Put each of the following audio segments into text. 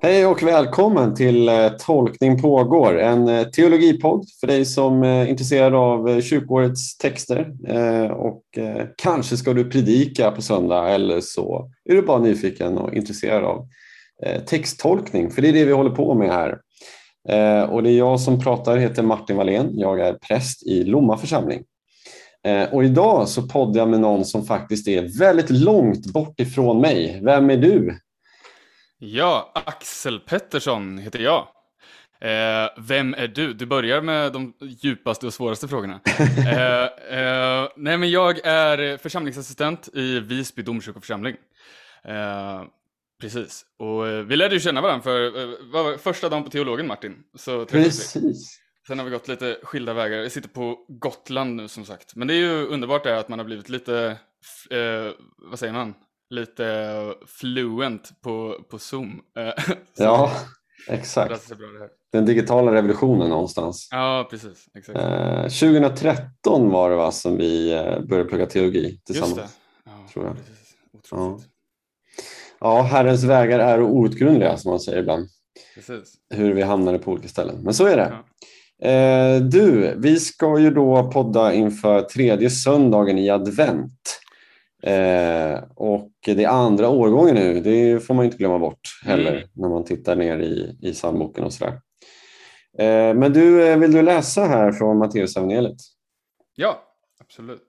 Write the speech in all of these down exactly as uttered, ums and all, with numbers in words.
Hej och välkommen till eh, Tolkning pågår, en eh, teologipodd för dig som är intresserad av eh, kyrkoårets texter eh, och eh, kanske ska du predika på söndag eller så är du bara nyfiken och intresserad av eh, texttolkning, för det är det vi håller på med här. Eh, och det är jag som pratar, heter Martin Wallén, jag är präst i Lomma församling. Eh, och idag så poddar jag med någon som faktiskt är väldigt långt bort ifrån mig. Vem är du? Ja, Axel Pettersson heter jag. Eh, vem är du? Du börjar med de djupaste och svåraste frågorna. eh, eh, nej, men jag är församlingsassistent i Visby domkyrkoförsamling. Eh, precis. Och eh, vi lärde ju känna varandra för eh, var första dagen på teologen, Martin. Så träffades vi. Precis. Sen har vi gått lite skilda vägar. Jag sitter på Gotland nu, som sagt. Men det är ju underbart det att man har blivit lite, eh, vad säger man? Lite fluent på, på Zoom. Ja, exakt. Det bra det här. Den digitala revolutionen någonstans. Ja, precis. Exakt. Eh, tjugohundratretton var det va, som vi eh, började plugga teologi tillsammans. Just det. Ja, tror jag. precis. Otroligt. Ja. ja, Herrens vägar är outgrundliga, som man säger ibland. Precis. Hur vi hamnade på olika ställen. Men så är det. Ja. Eh, du, vi ska ju då podda inför tredje söndagen i advent. Eh, och det är andra årgången nu, det får man inte glömma bort heller mm. när man tittar ner i, i psalmboken och sådär. Eh, men du, vill du läsa här från Matteusevangeliet? Ja, absolut.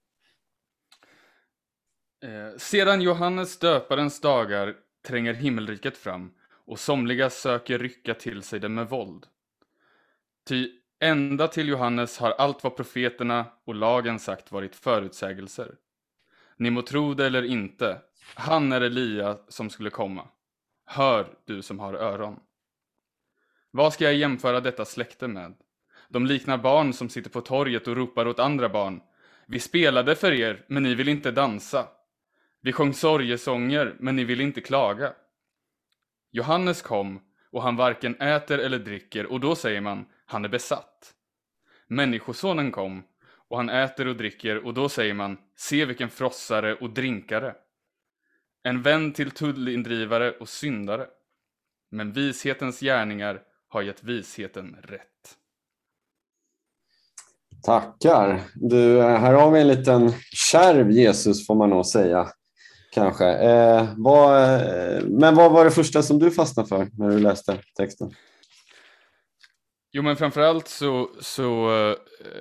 Eh, sedan Johannes döparens dagar tränger himmelriket fram och somliga söker rycka till sig det med våld. Ty ända till Johannes har allt vad profeterna och lagen sagt varit förutsägelser. Ni må tro det eller inte, han är Elia som skulle komma. Hör, du som har öron. Vad ska jag jämföra detta släkte med? De liknar barn som sitter på torget och ropar åt andra barn. Vi spelade för er, men ni vill inte dansa. Vi sjöng sorgesånger, men ni vill inte klaga. Johannes kom, och han varken äter eller dricker, och då säger man, han är besatt. Människosonen kom, och han äter och dricker, och då säger man, se vilken frossare och drinkare. En vän till tullindrivare och syndare. Men vishetens gärningar har gett visheten rätt. Tackar. Du, här har vi en liten kärv Jesus, får man nog säga. Kanske. Eh, vad, men vad var det första som du fastnade för när du läste texten? Jo, men framförallt så... så eh,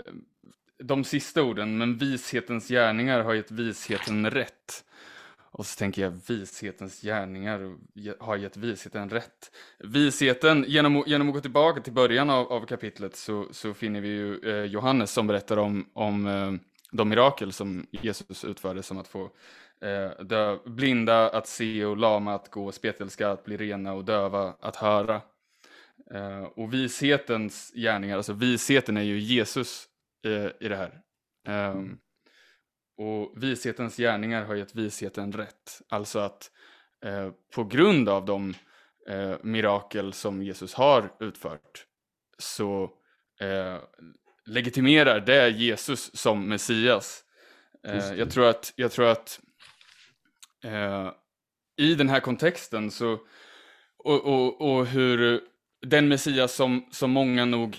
de sista orden, men vishetens gärningar har gett visheten rätt. Och så tänker jag, vishetens gärningar har gett visheten rätt. Visheten, genom, genom att gå tillbaka till början av, av kapitlet så, så finner vi ju eh, Johannes som berättar om, om eh, de mirakel som Jesus utförde, som att få eh, dö, blinda att se och lama att gå, spetälska att bli rena och döva att höra. Eh, och vishetens gärningar, alltså visheten är ju Jesus i det här. Um, och vishetens gärningar har gett visheten rätt. Alltså att uh, på grund av de uh, mirakel som Jesus har utfört så uh, legitimerar det Jesus som Messias. Uh, jag tror att, jag tror att uh, i den här kontexten så och, och, och hur den Messias som, som många nog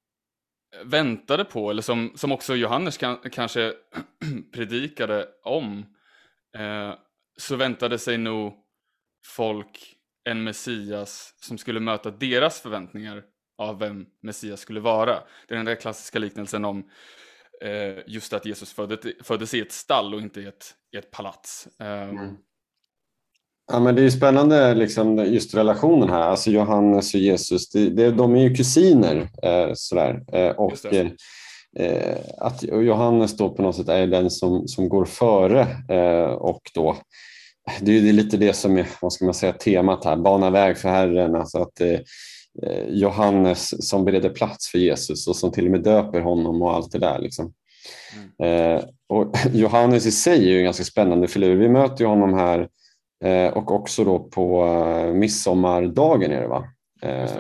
väntade på, eller som, som också Johannes kan, kanske predikade om, eh, så väntade sig nog folk en Messias som skulle möta deras förväntningar av vem Messias skulle vara. Det är den där klassiska liknelsen om eh, just att Jesus föddes, föddes i ett stall och inte i ett, i ett palats. Eh, mm. Ja, men det är ju spännande liksom, just relationen här. Alltså Johannes och Jesus, det, det, de är ju kusiner. Eh, sådär. Eh, och eh, att Johannes då på något sätt är den som, som går före. Eh, och då, det är ju lite det som är, vad ska man säga, temat här. Bana väg för Herren. Alltså att eh, Johannes som bereder plats för Jesus och som till och med döper honom och allt det där. Liksom. Mm. Eh, och Johannes i sig är ju en ganska spännande filur. Vi möter ju honom här. Eh, och också då på eh, midsommardagen är det va? Eh,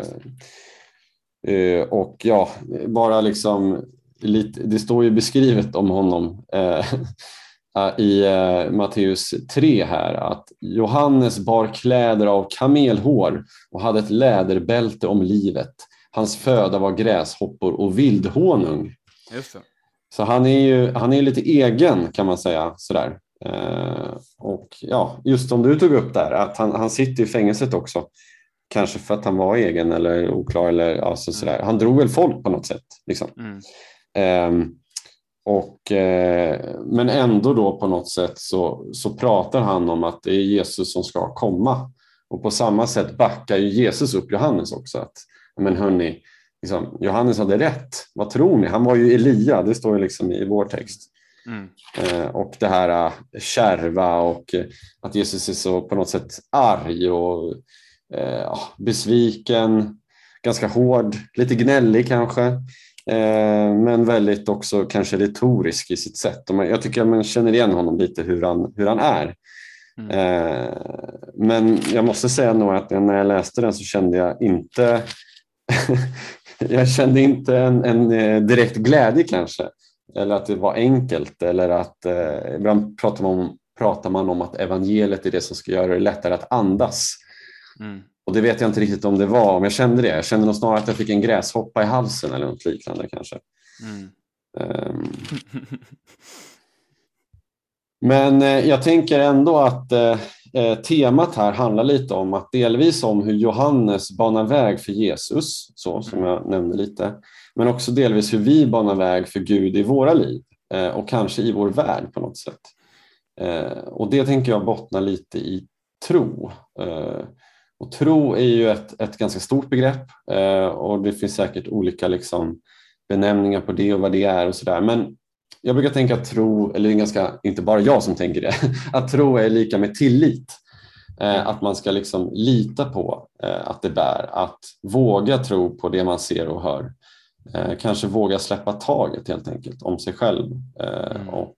eh, och ja, bara liksom lite, det står ju beskrivet om honom eh, i uh, Matteus tre här att Johannes bar kläder av kamelhår och hade ett läderbälte om livet. Hans föda var gräshoppor och vildhonung. Just det. Så han är ju han är lite egen kan man säga sådär. Uh, och ja, just som du tog upp där att han, han sitter i fängelset också. Kanske för att han var egen eller oklar eller alltså sådär. Mm. Han drog väl folk på något sätt liksom. Mm. Um, och, uh, men ändå då på något sätt så, så pratar han om att det är Jesus som ska komma. Och på samma sätt backar ju Jesus upp Johannes också. Att, men hörni, liksom, Johannes hade rätt. Vad tror ni? Han var ju Elia, det står ju liksom i vår text. Mm. Uh, och det här uh, kärva och uh, att Jesus är så på något sätt arg och uh, besviken, ganska hård, lite gnällig kanske. Eh, men väldigt också kanske retorisk i sitt sätt. Och man, jag tycker att man känner igen honom lite hur han, hur han är. Mm. Eh, men jag måste säga nog att när jag läste den så kände jag inte jag kände inte en, en direkt glädje kanske. Eller att det var enkelt. Eller att eh, ibland pratar man, om, pratar man om att evangeliet är det som ska göra det lättare att andas. Mm. Och det vet jag inte riktigt om det var, om jag kände det. Jag kände nog snarare att jag fick en gräshoppa i halsen eller något liknande kanske. Mm. Um. Men eh, jag tänker ändå att eh, temat här handlar lite om att delvis om hur Johannes banar väg för Jesus, så som jag nämnde lite. Men också delvis hur vi banar väg för Gud i våra liv eh, och kanske i vår värld på något sätt. Eh, och det tänker jag bottna lite i tro. Eh, Och tro är ju ett, ett ganska stort begrepp eh, och det finns säkert olika liksom, benämningar på det och vad det är och sådär. Men jag brukar tänka att tro, eller det är ganska, inte bara jag som tänker det, att tro är lika med tillit. Eh, att man ska liksom lita på eh, att det bär, att våga tro på det man ser och hör. Eh, kanske våga släppa taget helt enkelt om sig själv. Eh, mm. och,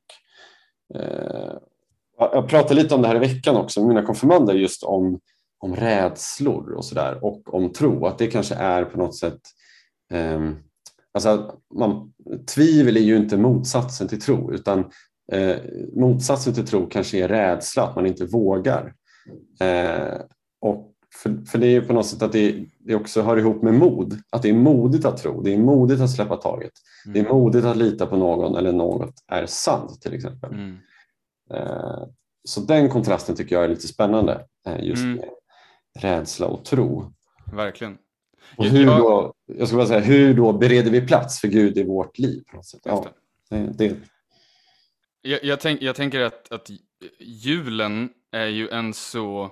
eh, jag pratade lite om det här i veckan också med mina konfirmander just om om rädslor och sådär och om tro, att det kanske är på något sätt eh, alltså man, tvivel är ju inte motsatsen till tro utan eh, motsatsen till tro kanske är rädsla, att man inte vågar eh, och för, för det är ju på något sätt att det, det också hör ihop med mod, att det är modigt att tro, det är modigt att släppa taget, mm. det är modigt att lita på någon eller något är sant till exempel. Mm. eh, så den kontrasten tycker jag är lite spännande eh, just mm. med rädsla och tro. Verkligen. Och hur då, jag skulle bara säga, hur då bereder vi plats för Gud i vårt liv? På något sätt? Ja, det, det. Jag, jag, tänk, jag tänker att, att julen är ju en så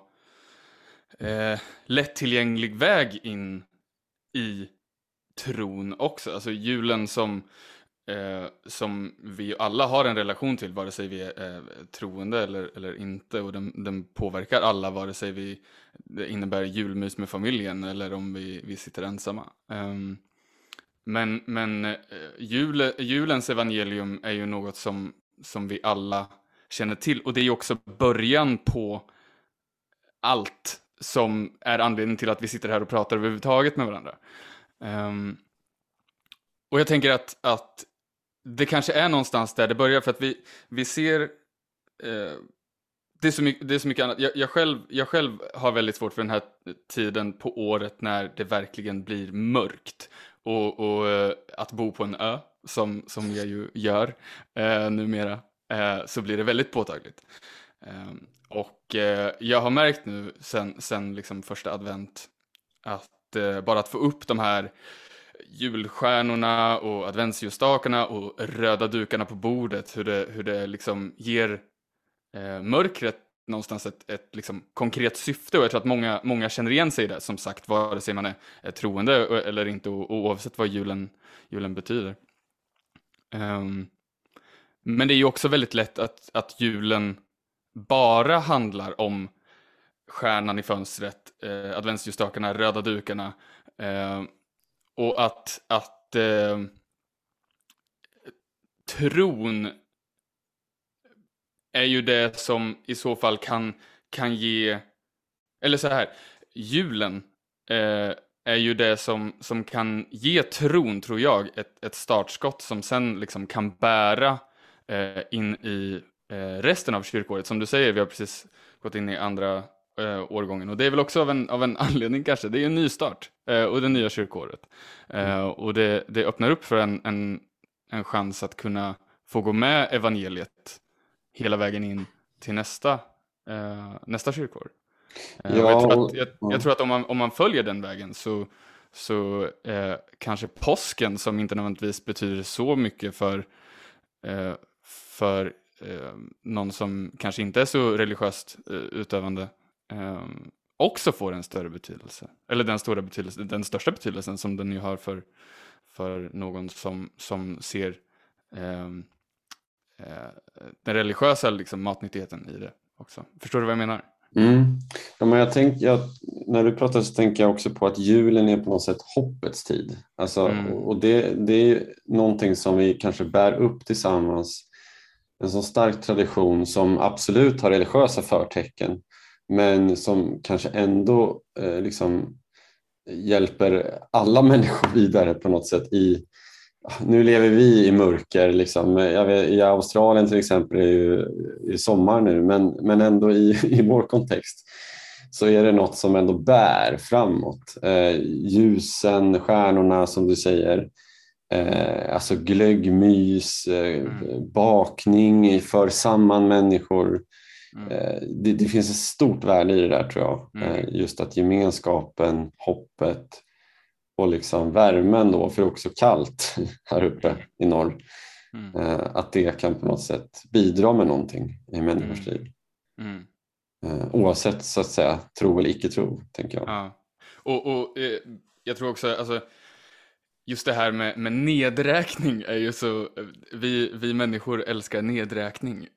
eh, lättillgänglig väg in i tron också. Alltså julen som Eh, som vi alla har en relation till, vare sig vi är eh, troende eller, eller inte, och den, den påverkar alla, vare sig vi, det innebär julmys med familjen eller om vi, vi sitter ensamma. Um, men men eh, jul, julens evangelium är ju något som, som vi alla känner till, och det är ju också början på allt som är anledningen till att vi sitter här och pratar överhuvudtaget med varandra. Um, och jag tänker att, att det kanske är någonstans där det börjar, för att vi, vi ser eh, det, är så mycket, det är så mycket annat. Jag, jag, själv, jag själv har väldigt svårt för den här tiden på året när det verkligen blir mörkt. Och, och eh, att bo på en ö, som, som jag ju gör eh, numera, eh, så blir det väldigt påtagligt. Eh, och eh, jag har märkt nu sen, sen liksom första advent att eh, bara att få upp de här julstjärnorna och adventsljusstakarna och röda dukarna på bordet, hur det, hur det liksom ger eh, mörkret någonstans ett, ett liksom konkret syfte, och jag tror att många, många känner igen sig i det, som sagt, vare sig man är, är troende eller inte, och, och oavsett vad julen, julen betyder. Um, men det är ju också väldigt lätt att, att julen bara handlar om stjärnan i fönstret, eh, adventsljusstakarna, röda dukarna, eh, och att, att eh, tron är ju det som i så fall kan, kan ge, eller så här, julen eh, är ju det som, som kan ge tron, tror jag, ett, ett startskott som sen liksom kan bära eh, in i eh, resten av kyrkåret. Som du säger, vi har precis gått in i andra eh, årgången. Och det är väl också av en, av en anledning kanske. Det är en ny start eh, och det nya kyrkåret. Eh, och det, det öppnar upp för en, en, en chans att kunna få gå med evangeliet hela vägen in till nästa, eh, nästa kyrkår. Eh, Ja, och jag tror och, att, jag, ja. jag tror att om, man, om man följer den vägen så, så eh, kanske påsken, som inte nödvändigtvis betyder så mycket för, eh, för eh, någon som kanske inte är så religiöst eh, utövande, eh, också får en större betydelse. Eller den, stora betydelse, den största betydelsen som den ju har för, för någon som, som ser eh, eh, den religiösa liksom, matnyttigheten i det också. Förstår du vad jag menar? Mm. Ja, men jag tänk, jag, när du pratar så tänker jag också på att julen är på något sätt hoppets tid. Alltså, Mm. och och det, det är någonting som vi kanske bär upp tillsammans. En så stark tradition som absolut har religiösa förtecken, men som kanske ändå eh, liksom hjälper alla människor vidare på något sätt i. Nu lever vi i mörker, liksom. Jag vet, i Australien till exempel är det ju i sommar nu, men, men ändå i, i vår kontext så är det något som ändå bär framåt. Eh, ljusen, stjärnorna som du säger, eh, alltså glöggmys, eh, Mm. bakning för samman människor. Mm. Eh, det, det finns ett stort värde i det där, tror jag. Mm. Eh, just att gemenskapen, hoppet och liksom värmen då, för det är också kallt här uppe i norr. Mm. Eh, att det kan på något sätt bidra med någonting i människors Mm. liv. Mm. Eh, oavsett så att säga tro eller icke tro, tänker jag. Ja. Och, och eh, jag tror också, alltså, just det här med, med nedräkning är ju så, vi, vi människor älskar nedräkning.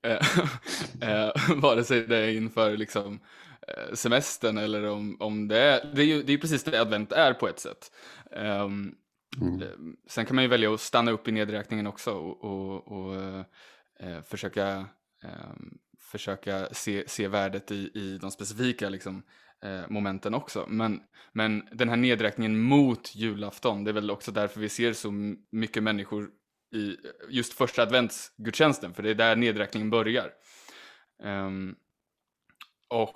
eh, vare sig det är inför liksom eh, semestern eller om, om det är, det är ju det är precis det advent är på ett sätt. Um, Mm. Sen kan man ju välja att stanna upp i nedräkningen också och, och, och eh, försöka, eh, försöka se, se värdet i, i de specifika liksom, eh, momenten också. Men, men den här nedräkningen mot julafton, det är väl också därför vi ser så mycket människor i just första adventsgudstjänsten, för det är där nedräkningen börjar. Um, och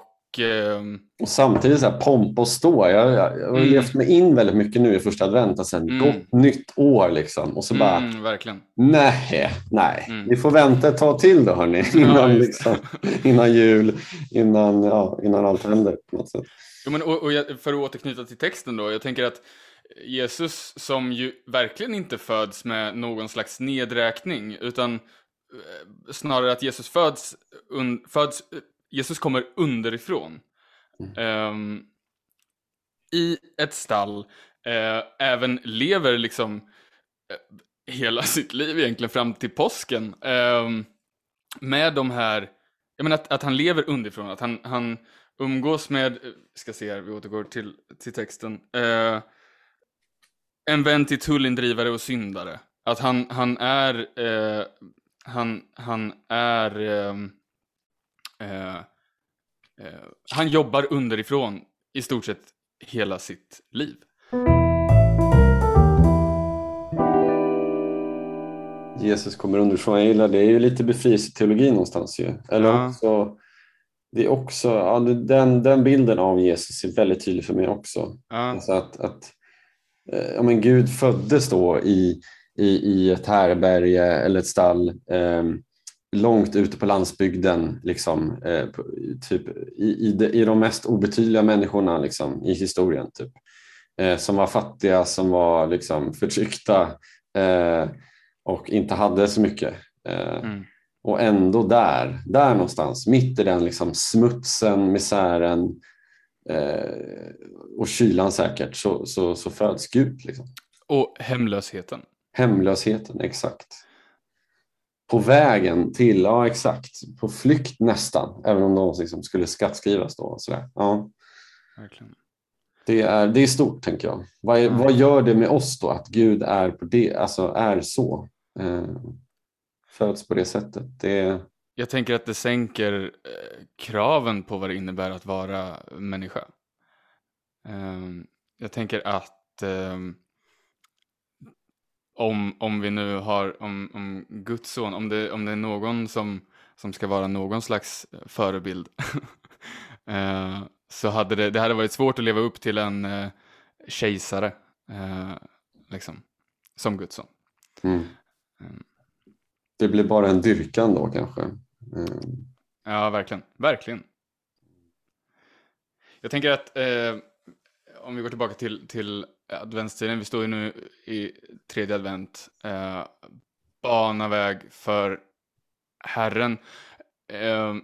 Och samtidigt så här pomp och stå. Jag, jag, jag har Mm. levt mig in väldigt mycket nu i första advent. Och sen Mm. gott nytt år liksom. Och så bara, Mm, verkligen. nej, nej. Mm. Vi får vänta ett tag till då, hörni. Innan, Ja, just liksom, innan jul, innan, ja, innan allt händer på något sätt. Jo, men, och, och jag, för att återknyta till texten då, jag tänker att Jesus, som ju verkligen inte föds med någon slags nedräkning, utan eh, snarare att Jesus föds, un, föds Jesus kommer underifrån. Mm. Um, I ett stall, uh, även lever liksom uh, hela sitt liv egentligen fram till påsken. Um, med de här, jag menar att, att han lever underifrån, att han, han umgås med, ska se här, vi återgår till, till texten. Uh, en vän till tullindrivare och syndare. Att han, han är, uh, han, han är, uh, uh, Uh, han jobbar underifrån i stort sett hela sitt liv. Jesus kommer underifrån. Jag gillar det. Det är ju lite befrielseteologi någonstans ju. Eller Ja. också, det är också, ja, den, den bilden av Jesus är väldigt tydlig för mig också. Ja. Alltså att, att ja, men Gud föddes då i, i, i ett härberge eller ett stall eh, långt ute på landsbygden, liksom, eh, typ, i, i, de, i de mest obetydliga människorna liksom, i historien. Typ. Eh, som var fattiga, som var liksom, förtryckta eh, och inte hade så mycket. Eh, mm. Och ändå där, där någonstans, mitt i den liksom, smutsen, misären eh, och kylan säkert, så, så, så föds Gud. Liksom. Och hemlösheten. Hemlösheten, exakt. På vägen till, ja exakt, på flykt nästan, även om de liksom skulle skattskrivas då. Och sådär. Ja. Verkligen. Det är, det är stort, tänker jag. Vad, är, ja. vad gör det med oss då, att Gud är, på det, alltså är så? Eh, föds på det sättet. Det... Jag tänker att det sänker eh, kraven på vad det innebär att vara människa. Eh, jag tänker att eh, om, om vi nu har, om, om Guds son, om det, om det är någon som som ska vara någon slags förebild. eh, så hade det, det hade varit svårt att leva upp till en eh, kejsare eh, liksom, som Guds son. Mm. Det blir bara en dyrkan då kanske. Mm. Ja, verkligen. Verkligen. Jag tänker att eh, om vi går tillbaka till, till adventstiden, vi står ju nu i tredje advent, eh, bana väg för Herren. Eh,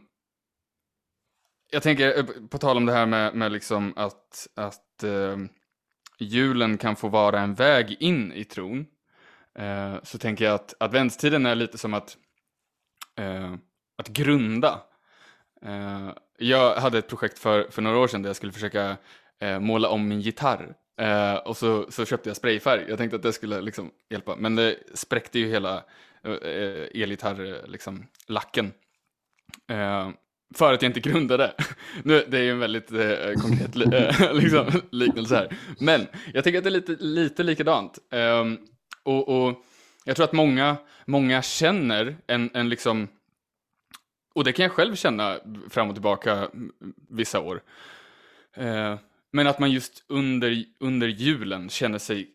jag tänker, på tal om det här med, med liksom att, att eh, julen kan få vara en väg in i tron, eh, så tänker jag att adventstiden är lite som att, eh, att grunda. Uh, jag hade ett projekt för, för några år sedan där jag skulle försöka uh, måla om min gitarr. Uh, och så, så köpte jag sprayfärg. Jag tänkte att det skulle liksom hjälpa. Men det spräckte ju hela uh, elgitarr, liksom, lacken. Uh, för att jag inte grundade. Nu, det är ju en väldigt uh, konkret uh, liksom, liknelse här. Men jag tycker att det är lite, lite likadant. Uh, och, och jag tror att många, många känner en, en liksom... Och det kan jag själv känna fram och tillbaka vissa år. Eh, men att man just under, under julen känner sig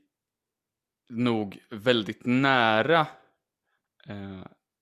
nog väldigt nära eh,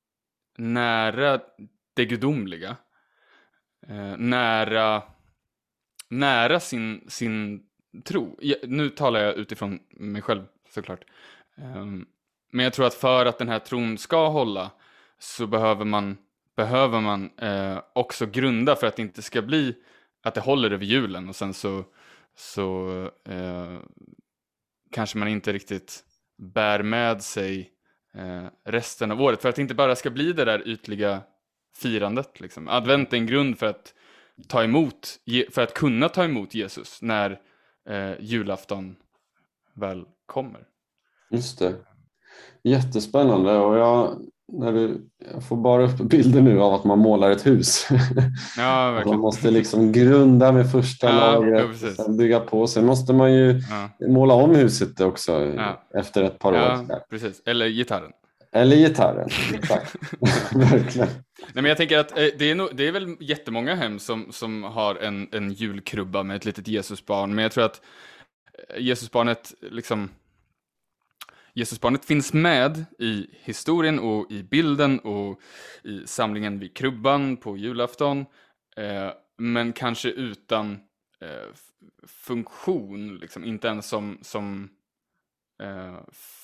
nära det gudomliga. Eh, nära nära sin, sin tro. Ja, nu talar jag utifrån mig själv såklart. Eh, men jag tror att för att den här tron ska hålla så behöver man behöver man eh, också grunda för att det inte ska bli att det håller över julen och sen så, så eh, kanske man inte riktigt bär med sig eh, resten av året, för att det inte bara ska bli det där ytliga firandet liksom. Advent är en grund för att ta emot, för att kunna ta emot Jesus när eh, julafton väl kommer. Just det. Jättespännande, och jag När du, jag får bara upp bilder nu av att man målar ett hus. Ja, verkligen. Man måste liksom grunda med första ja, lagret ja, och sen bygga på. Sen måste man ju ja. måla om huset också ja. efter ett par ja, år. Ja, precis. Eller gitarren. Eller gitarren, tack. Verkligen. Nej, men jag tänker att eh, det, är no, det är väl jättemånga hem som, som har en, en julkrubba med ett litet Jesusbarn. Men jag tror att Jesusbarnet liksom... Jesusbarnet finns med i historien och i bilden och i samlingen vid krubban på julafton. Eh, men kanske utan eh, funktion, liksom, inte ens som, som eh,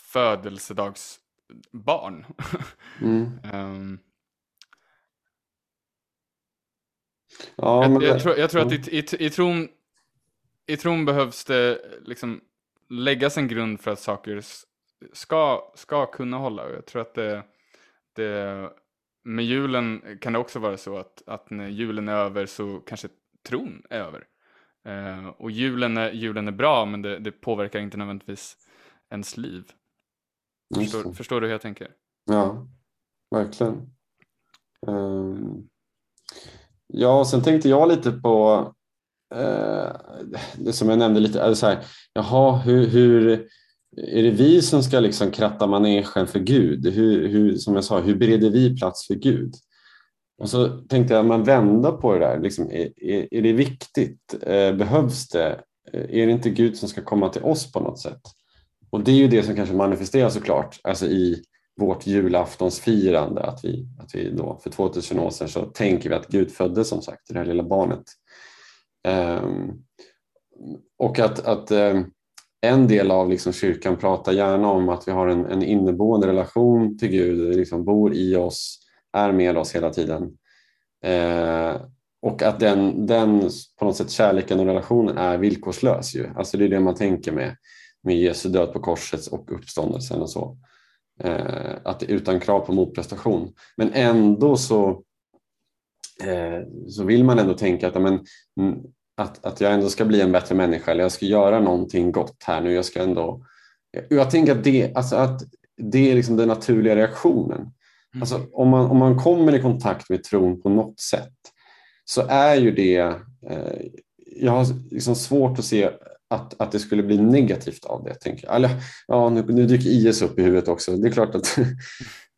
födelsedagsbarn. Mm. um, ja, jag, jag, det... tror, jag tror att i, i, i, tron, i tron behövs det liksom läggas en grund för att saker ska, ska kunna hålla. Och jag tror att det, det med julen kan det också vara så att, att när julen är över så kanske tron är över. Uh, och julen är, julen är bra, men det, det påverkar inte nödvändigtvis ens liv. Förstår, förstår du hur jag tänker? Ja, verkligen. Um, ja, och sen tänkte jag lite på uh, det som jag nämnde lite, alltså så här, jaha, hur, hur är det vi som ska liksom kratta manegen för Gud? Hur, hur, som jag sa, hur bereder vi plats för Gud? Och så tänkte jag, man vända på det där. Liksom, är, är, är det viktigt? Eh, behövs det? Är det inte Gud som ska komma till oss på något sätt? Och det är ju det som kanske manifesteras såklart. Alltså i vårt julaftonsfirande. Att vi, att vi då för tvåtusen år sedan så tänker vi att Gud föddes, som sagt, det här lilla barnet. Eh, och att... att eh, en del av liksom kyrkan pratar gärna om att vi har en, en inneboende relation till Gud, liksom bor i oss, är med oss hela tiden. Eh, och att den, den på något sätt kärleken och relationen är villkorslös. Ju. Alltså det är det man tänker med, med Jesu död på korset och uppståndelsen och så. Eh, att det är utan krav på motprestation. Men ändå så, eh, så vill man ändå tänka att men, Att, att jag ändå ska bli en bättre människa, eller jag ska göra någonting gott här nu. Jag ska ändå... Jag tänker att det, alltså att det är liksom den naturliga reaktionen. Mm. Alltså om man, om man kommer i kontakt med tron på något sätt så är ju det... Eh, jag har liksom svårt att se att, att det skulle bli negativt av det, tänker jag. Eller, ja, nu, nu dyker I S upp i huvudet också. Det är klart att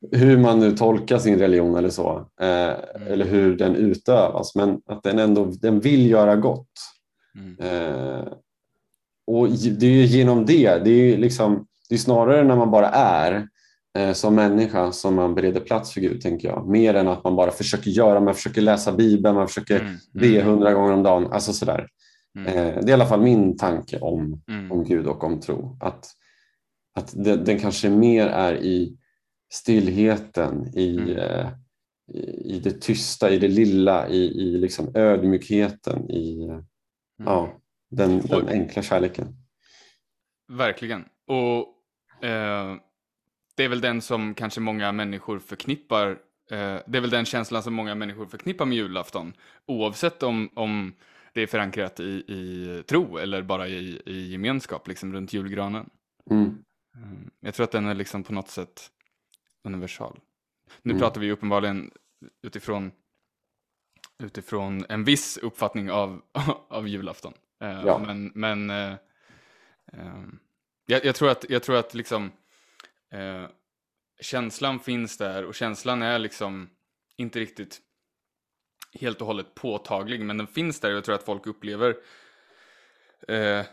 hur man nu tolkar sin religion eller så, eh, Mm. eller hur den utövas, men att den ändå den vill göra gott. Mm. Eh, och det är ju genom det, det är ju liksom, det är snarare när man bara är eh, som människa som man bereder plats för Gud, tänker jag. Mer än att man bara försöker göra, man försöker läsa Bibeln, man försöker Mm. be hundra gånger om dagen, alltså sådär. Mm. Eh, det är i alla fall min tanke om, Mm. om Gud och om tro. Att, att det, den kanske mer är i stillheten, i, Mm. eh, i, i det tysta, i det lilla, i, i liksom ödmjukheten, i Mm. ja, den, den Och- enkla kärleken. Verkligen. Och eh, det är väl den som kanske många människor förknippar. Eh, det är väl den känslan som många människor förknippar med julafton. Oavsett om, om det är förankrat i, i tro eller bara i, i gemenskap liksom runt julgranen. Mm. Mm. Jag tror att den är liksom på något sätt universal. Nu Mm. pratar vi uppenbarligen utifrån, utifrån en viss uppfattning av, av julafton. Eh, Ja. Men, men eh, eh, jag, jag tror att, jag tror att liksom, eh, känslan finns där, och känslan är liksom inte riktigt helt och hållet påtaglig, men den finns där, och jag tror att folk upplever eh,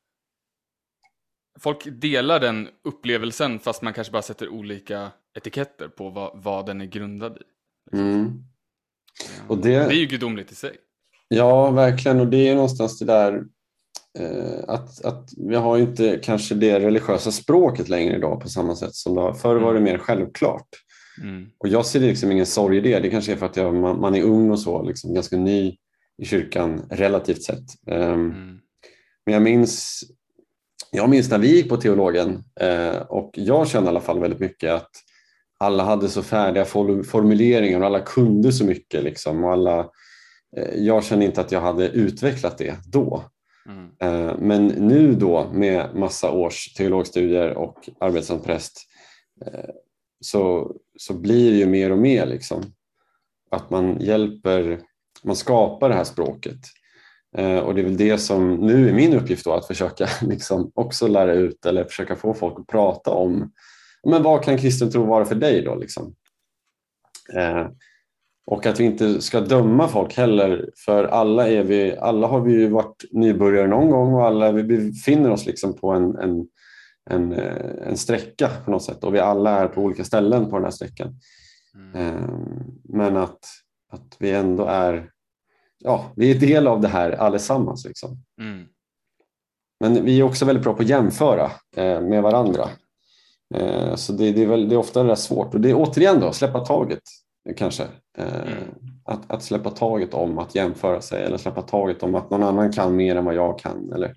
folk delar den upplevelsen, fast man kanske bara sätter olika etiketter på vad, vad den är grundad i. Mm. Och Och det... det, det är ju gudomligt i sig. ja, verkligen. Och det är någonstans det där eh, att, att vi har ju inte kanske det religiösa språket längre idag på samma sätt som det har. Förr var det mer självklart. Mm. Och jag ser liksom ingen sorg i det. Det kanske är för att jag, man, man är ung och så, liksom, ganska ny i kyrkan relativt sett. Um, Mm. Men jag minns, jag minns när vi gick på teologen, eh, och jag kände i alla fall väldigt mycket att alla hade så färdiga formuleringar och alla kunde så mycket. Liksom, och alla, eh, jag kände inte att jag hade utvecklat det då. Mm. Eh, men nu då med massa års teologstudier och arbete som präst, eh, så, så blir det ju mer och mer liksom, att man hjälper, man skapar det här språket. Eh, och det är väl det som nu är min uppgift då, att försöka liksom också lära ut eller försöka få folk att prata om, men vad kan kristen tro vara för dig då liksom? Eh, och att vi inte ska döma folk heller, för alla, är vi, alla har vi ju varit nybörjare någon gång, och alla vi befinner oss liksom på en, en, en, en sträcka på något sätt, och vi alla är på olika ställen på den här sträckan. Mm. Eh, men att, att vi ändå är, ja, vi är del av det här allesammans liksom. Mm. Men vi är också väldigt bra på att jämföra eh, med varandra. Eh, så det, det, är väl, det är ofta det där svårt. Och det är återigen då, släppa taget kanske. Eh, Mm. att, att släppa taget om att jämföra sig, eller släppa taget om att någon annan kan mer än vad jag kan. Eller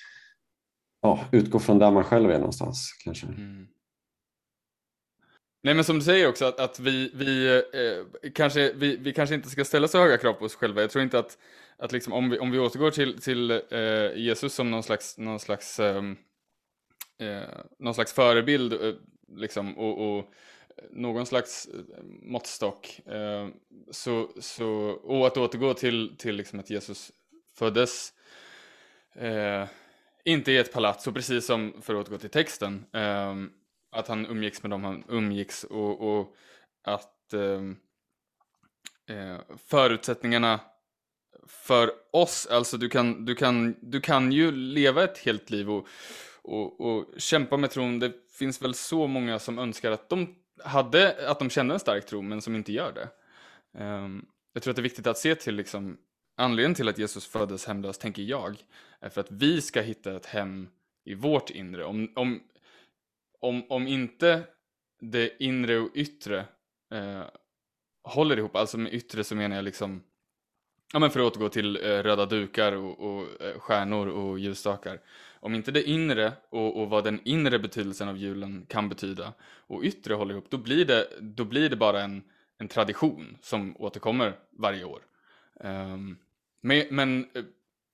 ja, utgå från där man själv är någonstans kanske. Mm. Nej, men som du säger också, att, att vi, vi, eh, kanske, vi, vi kanske inte ska ställa så höga krav på oss själva. Jag tror inte att, att liksom, om, vi, om vi återgår till, till eh, Jesus som någon slags, någon slags, eh, någon slags förebild eh, liksom, och, och någon slags måttstock, eh, så, så, och att återgå till, till liksom att Jesus föddes eh, inte i ett palats, och precis som, för att återgå till texten, eh, att han umgicks med dem han umgicks, och, och att eh, eh, förutsättningarna för oss, alltså du kan, du kan, du kan ju leva ett helt liv och, och, och kämpa med tron. Det finns väl så många som önskar att de hade, att de kände en stark tro, men som inte gör det. Um, jag tror att det är viktigt att se till liksom, anledningen till att Jesus föddes hemlös, tänker jag, är för att vi ska hitta ett hem i vårt inre. Om, om, om, om inte det inre och yttre eh, håller ihop, alltså med yttre så menar jag liksom, ja, men för att återgå till eh, röda dukar och, och eh, stjärnor och ljusstakar. Om inte det inre och, och vad den inre betydelsen av julen kan betyda och yttre håller ihop, då blir det, då blir det bara en, en tradition som återkommer varje år. Um, men men eh,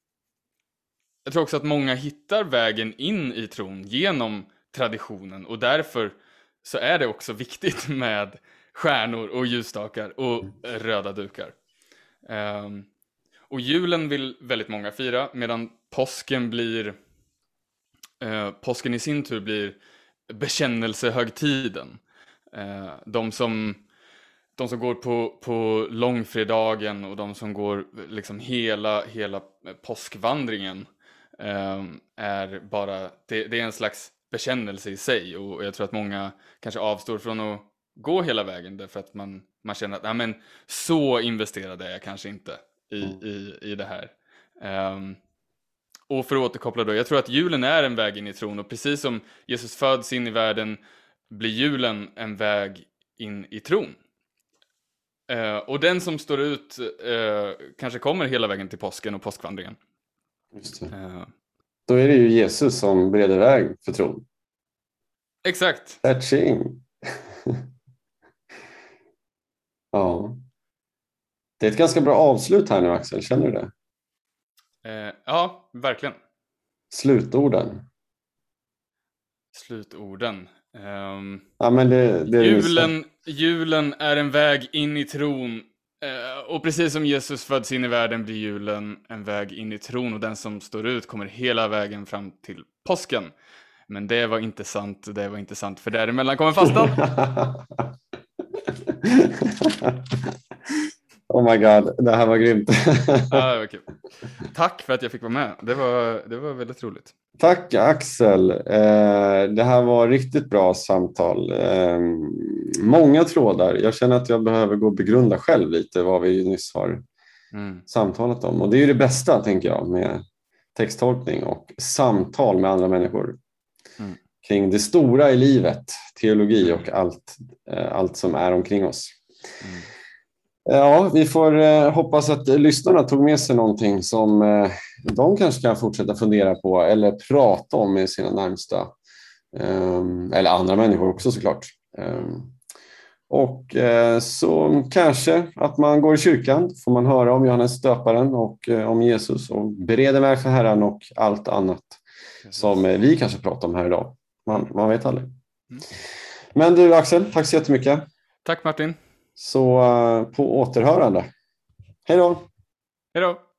jag tror också att många hittar vägen in i tron genom traditionen, och därför så är det också viktigt med stjärnor och ljusstakar och eh, röda dukar. Um, och julen vill väldigt många fira, medan påsken blir uh, påsken i sin tur blir bekännelsehögtiden. Eh, de som de som går på, på långfredagen och de som går liksom hela, hela påskvandringen eh, är bara, det, det är en slags bekännelse i sig, och jag tror att många kanske avstår från att gå hela vägen därför att man, man känner att nej, men så investerad är jag kanske inte i, Mm. i, i det här. Um, och för att återkoppla då, jag tror att julen är en väg in i tron, och precis som Jesus föds in i världen blir julen en väg in i tron. Uh, och den som står ut uh, kanske kommer hela vägen till påsken och påskvandringen. Just det. Uh, Då är det ju Jesus som bereder väg för tron. exakt. Catching. Ja. Det är ett ganska bra avslut här nu, Axel. Känner du det? Uh, ja, verkligen. Slutorden. Slutorden. Um, ja, men det, det är julen, julen är en väg in i tron. Uh, och precis som Jesus föds in i världen blir julen en väg in i tron. Och den som står ut kommer hela vägen fram till påsken. Men det var inte sant. Det var inte sant. För däremellan kommer fastan. Oh my god, det här var grymt. Ja, det var kul. Tack för att jag fick vara med. Det var, det var väldigt roligt. Tack Axel. Eh, det här var riktigt bra samtal. Eh, många trådar. Jag känner att jag behöver gå och begrunda själv lite vad vi nyss har mm. samtalat om. Och det är ju det bästa, tänker jag, med texttolkning och samtal med andra människor. Mm. Kring det stora i livet, teologi och allt, eh, allt som är omkring oss. Mm. Ja, vi får eh, hoppas att lyssnarna tog med sig någonting som eh, de kanske kan fortsätta fundera på eller prata om med sina närmsta. Eh, eller andra människor också såklart. Eh, och eh, så kanske att man går i kyrkan, får man höra om Johannes döparen och eh, om Jesus och bereder väg för Herren och allt annat som eh, vi kanske pratar om här idag. Man, man vet aldrig. Mm. Men du Axel, tack så jättemycket. Tack Martin. Så uh, på återhörande. Hej då! Hej då!